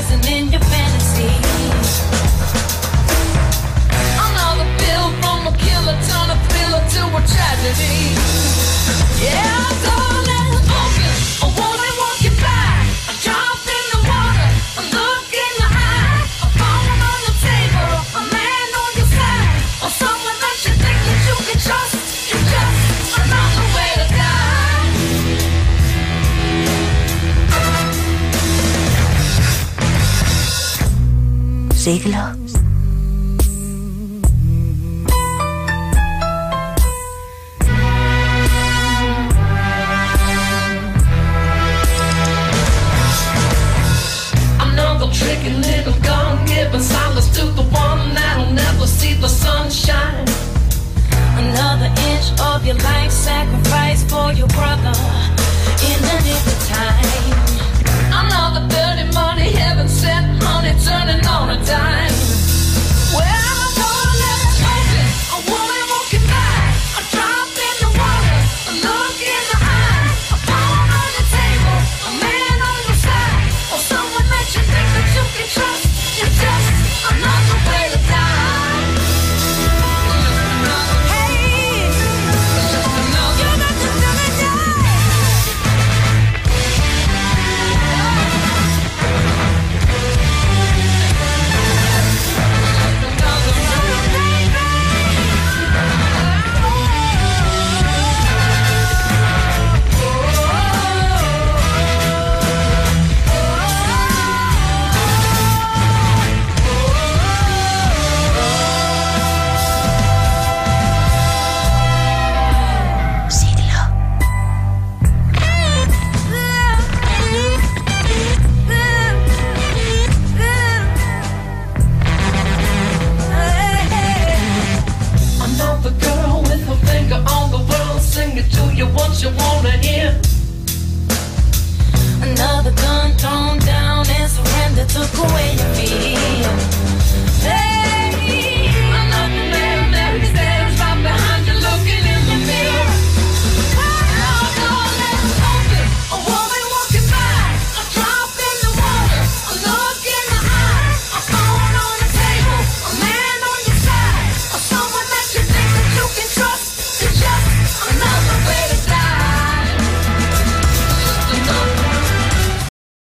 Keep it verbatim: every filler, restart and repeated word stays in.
poison in your fantasy. Another pill from a killer, turn a thriller to a tragedy. Yeah, darling, open, I wanna walk you back. I jump in the water, I look in your eye. A phone on the table, a man on your side, or someone that you think that you can trust. It's just another way to die. Siglo. Tricky little gun, giving silence to the one that'll never see the sunshine. Another inch of your life sacrifice for your brother in the nick of time. Another dirty money, heaven sent honey turning on a dime. Well, I told her let it open, I wanna walk it back. I drop in the water, a look in the eye, a phone on the table, a man on your side, or someone that you think that you can trust. It's just another way to die. Hey, it's just another. You're not just gonna die. Another girl with her finger on the world, sing it to you once you wanna hear. Another gun thrown